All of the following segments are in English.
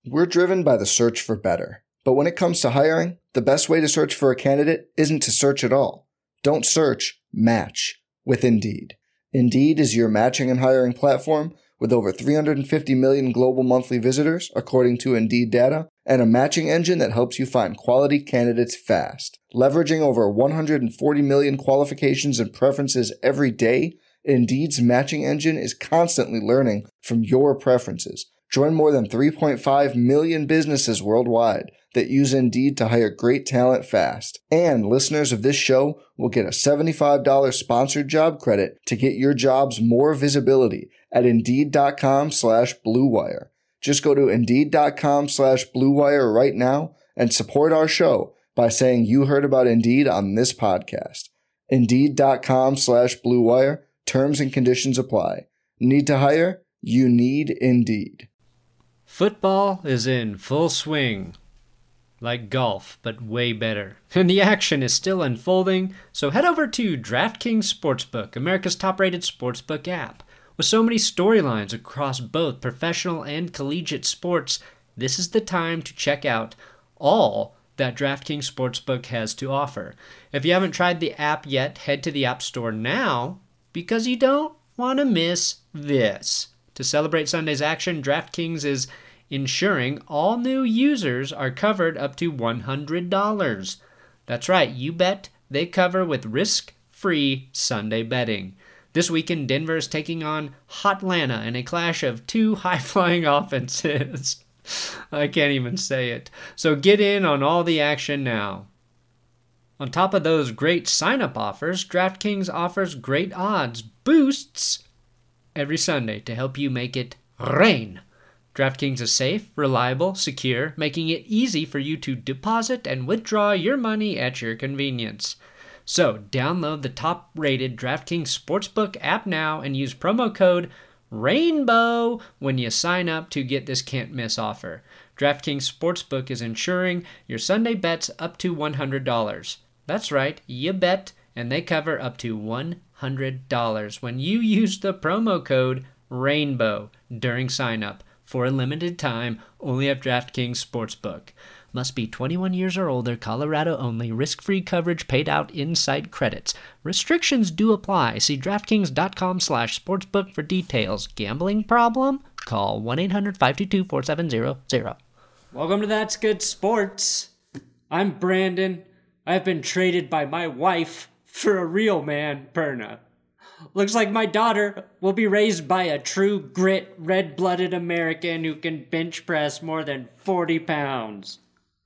We're driven by the search for better. But when it comes to hiring, the best way to search for a candidate isn't to search at all. Don't search, match with Indeed. Indeed is your matching and hiring platform with over 350 million global monthly visitors, according to Indeed data, and a matching engine that helps you find quality candidates fast. Leveraging over 140 million qualifications and preferences every day, Indeed's matching engine is constantly learning from your preferences. Join more than 3.5 million businesses worldwide that use Indeed to hire great talent fast. And listeners of this show will get a $75 sponsored job credit to get your jobs more visibility at Indeed.com/Blue Wire. Just go to Indeed.com/Blue Wire right now and support our show by saying you heard about Indeed on this podcast. Indeed.com/Blue Wire. Terms and conditions apply. Need to hire? You need Indeed. Football is in full swing. Like golf, but way better. And the action is still unfolding, so head over to DraftKings Sportsbook, America's top-rated sportsbook app. With so many storylines across both professional and collegiate sports, this is the time to check out all that DraftKings Sportsbook has to offer. If you haven't tried the app yet, head to the App Store now, because you don't want to miss this. To celebrate Sunday's action, DraftKings is ensuring all new users are covered up to $100. That's right, you bet they cover with risk-free Sunday betting. This weekend, Denver is taking on Hotlanta in a clash of two high-flying offenses. I can't even say it. So get in on all the action now. On top of those great sign-up offers, DraftKings offers great odds boosts every Sunday to help you make it rain. DraftKings is safe, reliable, secure, making it easy for you to deposit and withdraw your money at your convenience. So download the top-rated DraftKings Sportsbook app now and use promo code RAINBOW when you sign up to get this can't-miss offer. DraftKings Sportsbook is insuring your Sunday bets up to $100. That's right, you bet, and they cover up to $100 when you use the promo code RAINBOW during sign-up. For a limited time, only at DraftKings Sportsbook. Must be 21 years or older, Colorado only, risk-free coverage paid out in-site credits. Restrictions do apply. See DraftKings.com/sportsbook for details. Gambling problem? Call 1-800-522-4700. Welcome to That's Good Sports. I'm Brandon. I've been traded by my wife for a real man, Perna. Looks like my daughter will be raised by a true grit, red-blooded American who can bench press more than 40 pounds.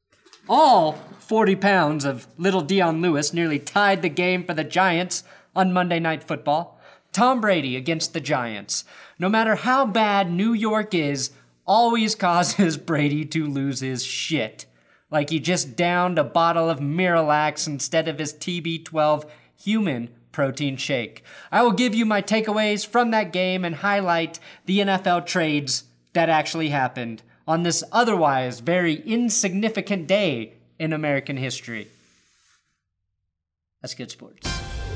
All 40 pounds of little Dion Lewis nearly tied the game for the Giants on Monday Night Football. Tom Brady against the Giants. No matter how bad New York is, always causes Brady to lose his shit. Like he just downed a bottle of Miralax instead of his TB12 human protein shake. I will give you my takeaways from that game and highlight the NFL trades that actually happened on this otherwise very insignificant day in American history. That's Good Sports.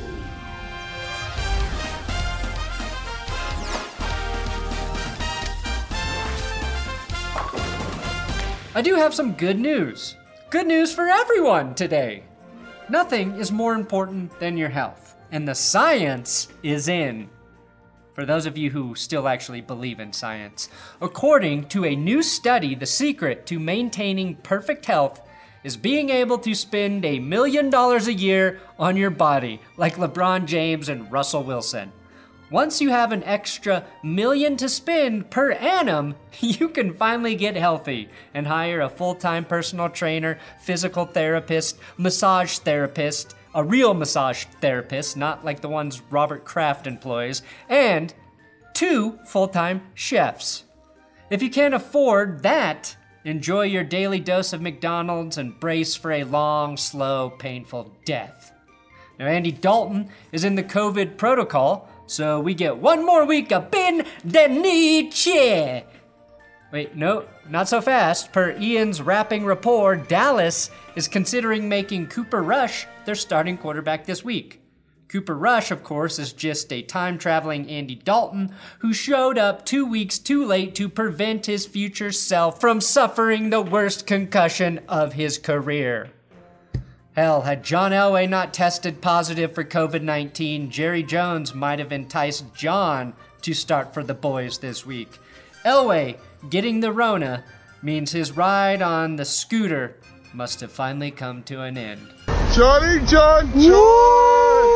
I do have some good news. Good news for everyone today. Nothing is more important than your health, and the science is in. For those of you who still actually believe in science, according to a new study, the secret to maintaining perfect health is being able to spend $1 million a year on your body, like LeBron James and Russell Wilson. Once you have an extra $1 million to spend per annum, you can finally get healthy and hire a full-time personal trainer, physical therapist, massage therapist, a real massage therapist, not like the ones Robert Kraft employs, and 2 full-time chefs. If you can't afford that, enjoy your daily dose of McDonald's and brace for a long, slow, painful death. Now, Andy Dalton is in the COVID protocol, so we get 1 more week of Ben DiNucci. Wait, no, not so fast. Per Ian's rapping report, Dallas is considering making Cooper Rush their starting quarterback this week. Cooper Rush, of course, is just a time-traveling Andy Dalton who showed up 2 weeks too late to prevent his future self from suffering the worst concussion of his career. Hell, had John Elway not tested positive for COVID-19, Jerry Jones might have enticed John to start for the boys this week. Elway getting the Rona means his ride on the scooter must have finally come to an end. Johnny John John!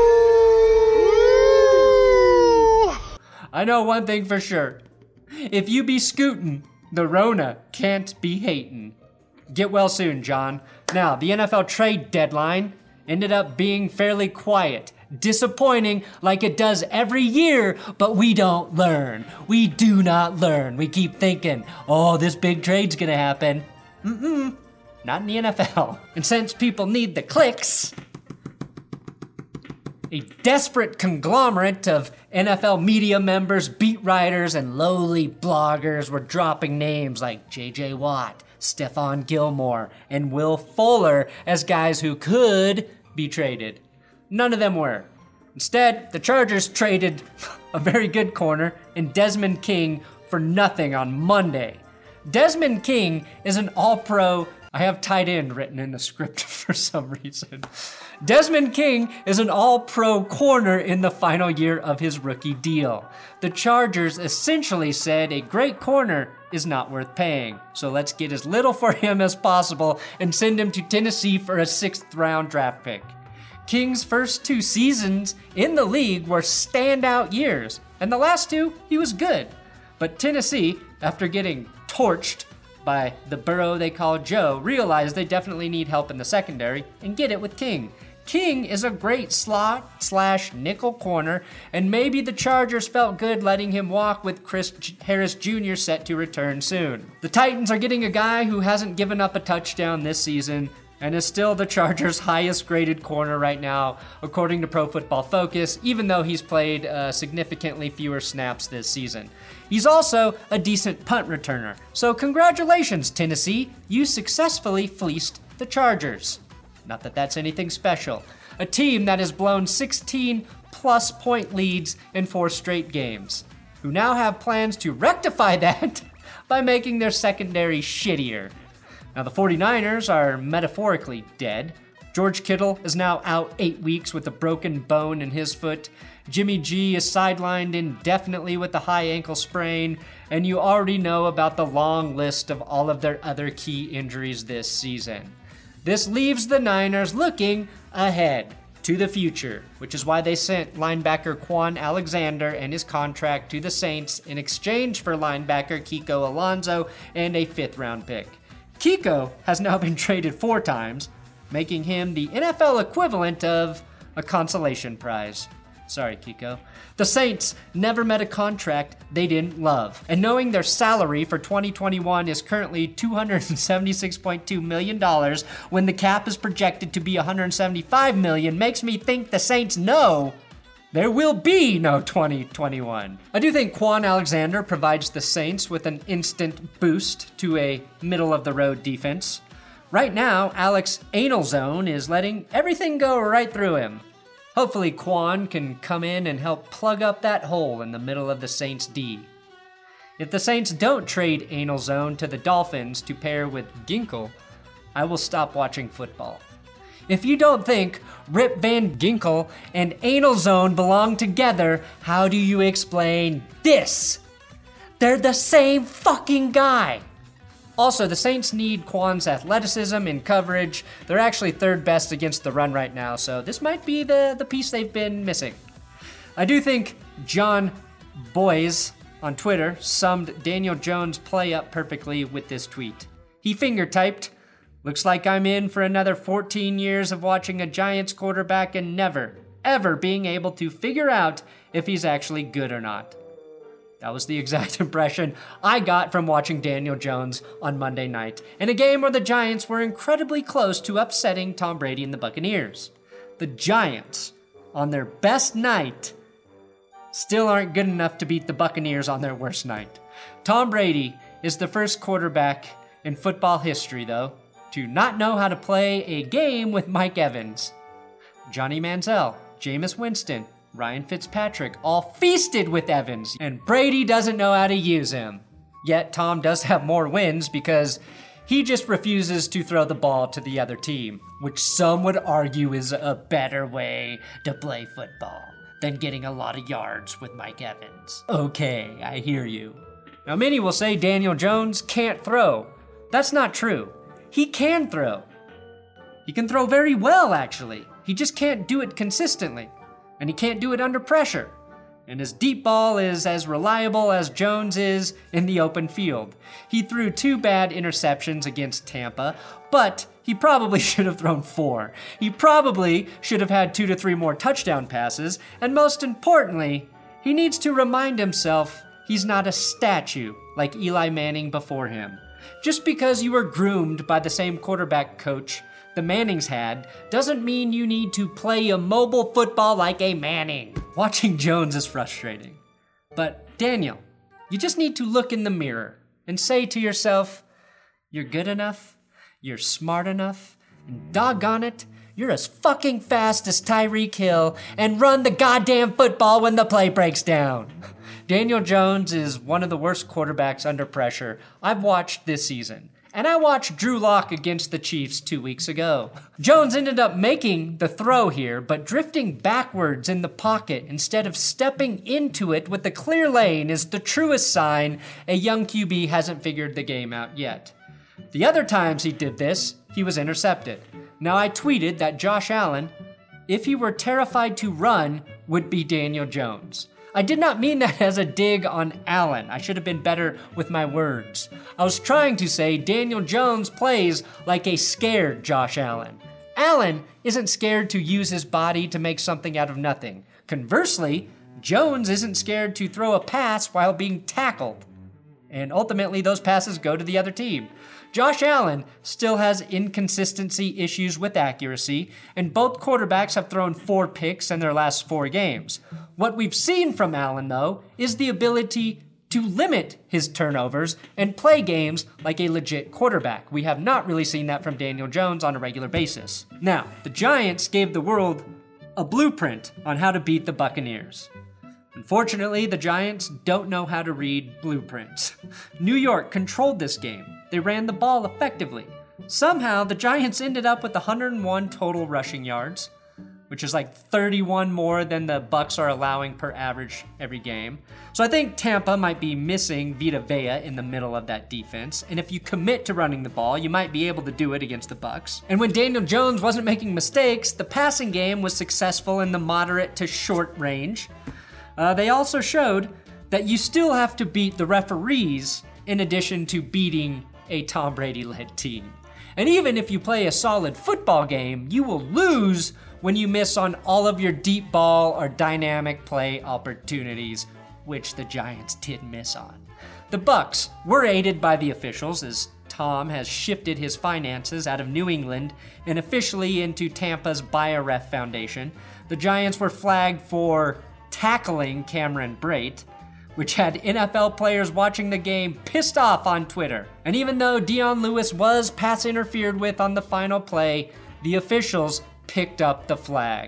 I know one thing for sure. If you be scootin', the Rona can't be hatin'. Get well soon, John. Now, the NFL trade deadline ended up being fairly quiet. Disappointing like it does every year, but we don't learn. We do not learn. We keep thinking, oh, this big trade's gonna happen. Not in the NFL. And since people need the clicks, a desperate conglomerate of NFL media members, beat writers, and lowly bloggers were dropping names like J.J. Watt, Stephon Gilmore, and Will Fuller as guys who could be traded. None of them were. Instead, the Chargers traded a very good corner in Desmond King for nothing on Monday. Desmond King is an all-pro. I have tight end written in the script for some reason. Desmond King is an all-pro corner in the final year of his rookie deal. The Chargers essentially said a great corner is not worth paying, so let's get as little for him as possible and send him to Tennessee for a 6th-round draft pick. King's first 2 seasons in the league were standout years, and the last 2, he was good. But Tennessee, after getting torched by the burrow they call Joe, realized they definitely need help in the secondary and get it with King. King is a great slot/nickel corner, and maybe the Chargers felt good letting him walk with Chris Harris Jr. set to return soon. The Titans are getting a guy who hasn't given up a touchdown this season and is still the Chargers' highest graded corner right now, according to Pro Football Focus, even though he's played significantly fewer snaps this season. He's also a decent punt returner. So congratulations, Tennessee. You successfully fleeced the Chargers. Not that that's anything special. A team that has blown 16-plus point leads in 4 straight games, who now have plans to rectify that by making their secondary shittier. Now, the 49ers are metaphorically dead. George Kittle is now out 8 weeks with a broken bone in his foot. Jimmy G is sidelined indefinitely with a high ankle sprain. And you already know about the long list of all of their other key injuries this season. This leaves the Niners looking ahead to the future, which is why they sent linebacker Quan Alexander and his contract to the Saints in exchange for linebacker Kiko Alonso and a 5th-round pick. Kiko has now been traded 4 times, making him the NFL equivalent of a consolation prize. Sorry, Kiko. The Saints never met a contract they didn't love. And knowing their salary for 2021 is currently $276.2 million when the cap is projected to be $175 million makes me think the Saints know there will be no 2021. I do think Quan Alexander provides the Saints with an instant boost to a middle-of-the-road defense. Right now, Alex Anal is letting everything go right through him. Hopefully Quan can come in and help plug up that hole in the middle of the Saints' D. If the Saints don't trade Anal to the Dolphins to pair with Ginkel, I will stop watching football. If you don't think Rip Van Ginkel and Anal belong together, how do you explain this? They're the same fucking guy. Also, the Saints need Quan's athleticism and coverage. They're actually 3rd best against the run right now, so this might be the piece they've been missing. I do think John Boyes on Twitter summed Daniel Jones' play up perfectly with this tweet. He finger-typed, "Looks like I'm in for another 14 years of watching a Giants quarterback and never, ever being able to figure out if he's actually good or not." That was the exact impression I got from watching Daniel Jones on Monday night, in a game where the Giants were incredibly close to upsetting Tom Brady and the Buccaneers. The Giants, on their best night, still aren't good enough to beat the Buccaneers on their worst night. Tom Brady is the first quarterback in football history, though, to not know how to play a game with Mike Evans. Johnny Manziel Jameis Winston, Ryan Fitzpatrick, all feasted with Evans, and Brady doesn't know how to use him. Yet Tom does have more wins because he just refuses to throw the ball to the other team, which some would argue is a better way to play football than getting a lot of yards with Mike Evans. Okay, I hear you. Now many will say Daniel Jones can't throw. That's not true. He can throw. He can throw very well, actually. He just can't do it consistently. And he can't do it under pressure. And his deep ball is as reliable as Jones is in the open field. He threw 2 bad interceptions against Tampa, but he probably should have thrown 4. He probably should have had 2 to 3 more touchdown passes, and most importantly, he needs to remind himself he's not a statue like Eli Manning before him. Just because you were groomed by the same quarterback coach the Mannings had doesn't mean you need to play a mobile football like a Manning. Watching Jones is frustrating. But Daniel, you just need to look in the mirror and say to yourself, you're good enough, you're smart enough, and doggone it, you're as fucking fast as Tyreek Hill, and run the goddamn football when the play breaks down. Daniel Jones is one of the worst quarterbacks under pressure I've watched this season. And I watched Drew Lock against the Chiefs 2 weeks ago. Jones ended up making the throw here, but drifting backwards in the pocket instead of stepping into it with a clear lane is the truest sign a young QB hasn't figured the game out yet. The other times he did this, he was intercepted. Now I tweeted that Josh Allen, if he were terrified to run, would be Daniel Jones. I did not mean that as a dig on Allen. I should have been better with my words. I was trying to say Daniel Jones plays like a scared Josh Allen. Allen isn't scared to use his body to make something out of nothing. Conversely, Jones isn't scared to throw a pass while being tackled. And ultimately, those passes go to the other team. Josh Allen still has inconsistency issues with accuracy, and both quarterbacks have thrown 4 picks in their last 4 games. What we've seen from Allen, though, is the ability to limit his turnovers and play games like a legit quarterback. We have not really seen that from Daniel Jones on a regular basis. Now, the Giants gave the world a blueprint on how to beat the Buccaneers. Unfortunately, the Giants don't know how to read blueprints. New York controlled this game. They ran the ball effectively. Somehow, the Giants ended up with 101 total rushing yards, which is like 31 more than the Bucs are allowing per average every game. So I think Tampa might be missing Vita Vea in the middle of that defense. And if you commit to running the ball, you might be able to do it against the Bucs. And when Daniel Jones wasn't making mistakes, the passing game was successful in the moderate to short range. They also showed that you still have to beat the referees in addition to beating a Tom Brady-led team. And even if you play a solid football game, you will lose when you miss on all of your deep ball or dynamic play opportunities, which the Giants did miss on. The Bucs were aided by the officials as Tom has shifted his finances out of New England and officially into Tampa's BioRef Foundation. The Giants were flagged for tackling Cameron Brate, which had NFL players watching the game pissed off on Twitter. And even though Dion Lewis was pass interfered with on the final play, the officials picked up the flag.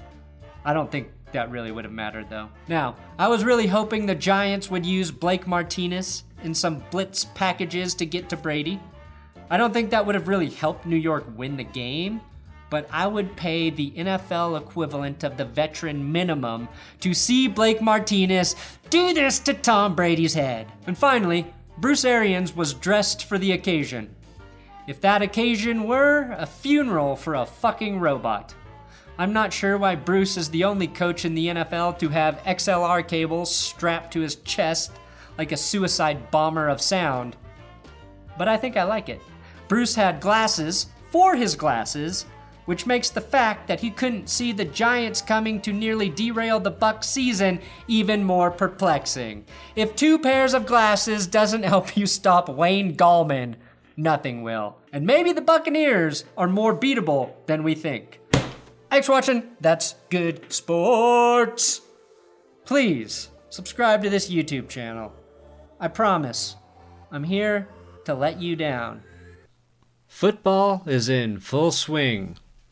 I don't think that really would have mattered though. Now, I was really hoping the Giants would use Blake Martinez in some blitz packages to get to Brady. I don't think that would have really helped New York win the game, but I would pay the NFL equivalent of the veteran minimum to see Blake Martinez do this to Tom Brady's head. And finally, Bruce Arians was dressed for the occasion. If that occasion were a funeral for a fucking robot. I'm not sure why Bruce is the only coach in the NFL to have XLR cables strapped to his chest like a suicide bomber of sound, but I think I like it. Bruce had glasses for his glasses, which makes the fact that he couldn't see the Giants coming to nearly derail the Bucs season even more perplexing. If 2 pairs of glasses doesn't help you stop Wayne Gallman, nothing will. And maybe the Buccaneers are more beatable than we think. Thanks for watching. That's Good Sports. Please subscribe to this YouTube channel. I promise, I'm here to let you down. Football is in full swing.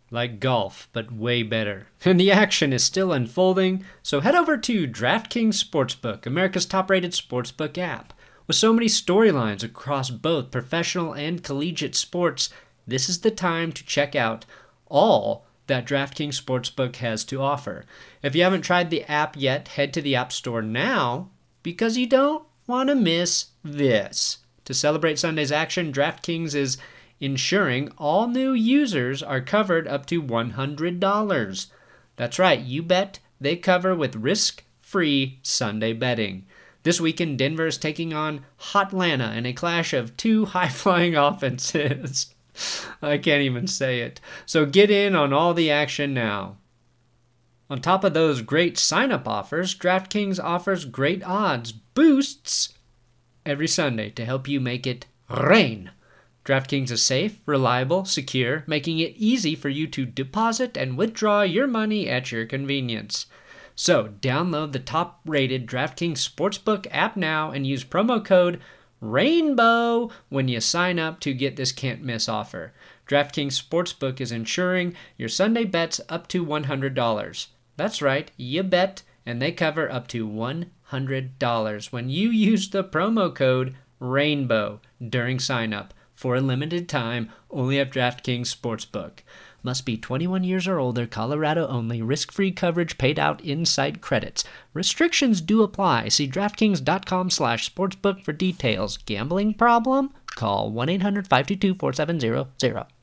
Like golf, but way better. And the action is still unfolding, so head over to DraftKings Sportsbook, America's top-rated sportsbook app. With so many storylines across both professional and collegiate sports, this is the time to check out all that DraftKings Sportsbook has to offer. If you haven't tried the app yet, head to the App Store now, because you don't want to miss this. To celebrate Sunday's action, DraftKings is ensuring all new users are covered up to $100. That's right, you bet they cover with risk-free Sunday betting. This weekend, Denver is taking on Hotlanta in a clash of two high-flying offenses. I can't even say it. So get in on all the action now. On top of those great sign-up offers, DraftKings offers great odds boosts every Sunday to help you make it rain. DraftKings is safe, reliable, secure, making it easy for you to deposit and withdraw your money at your convenience. So download the top-rated DraftKings Sportsbook app now and use promo code RAINBOW when you sign up to get this can't-miss offer. DraftKings Sportsbook is insuring your Sunday bets up to $100. That's right, you bet, and they cover up to $100 when you use the promo code RAINBOW during sign-up. For a limited time, only at DraftKings Sportsbook. Must be 21 years or older, Colorado only, risk-free coverage paid out in-site credits. Restrictions do apply. See DraftKings.com/sportsbook for details. Gambling problem? Call 1-800-522-4700.